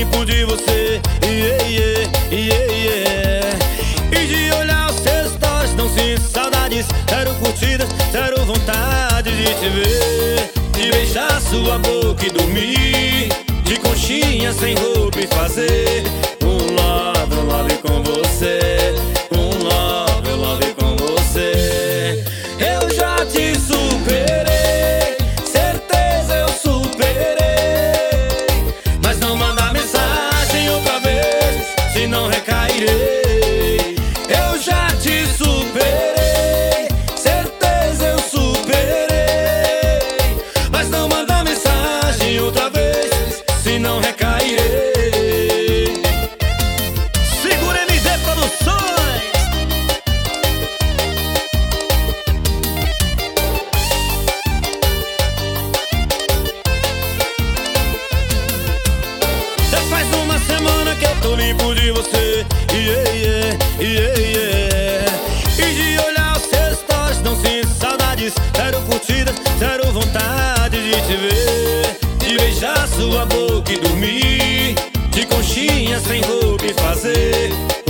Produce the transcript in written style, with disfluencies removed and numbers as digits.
limpo de você, yeah, yeah, yeah, yeah. E de olhar os seus stories, não sinto saudades. Zero curtidas, zero vontade de te ver, de beijar sua boca e dormir de conchinha sem roupa e fazer um love com você, um love com você. Eu já te superei, certeza eu superei, mas não manda mensagem outra vez, senão recairei. Eu já te superei, certeza eu superei, mas não manda mensagem outra vez, senão recairei. Segura MD Produções. Já faz uma semana que eu tô limpo de você, yeah, yeah, yeah, yeah. E de olhar os seus stories, não sinto saudades. Zero curtidas, zero vontade de te ver, de beijar sua boca e dormir de conchinha sem roupa e fazer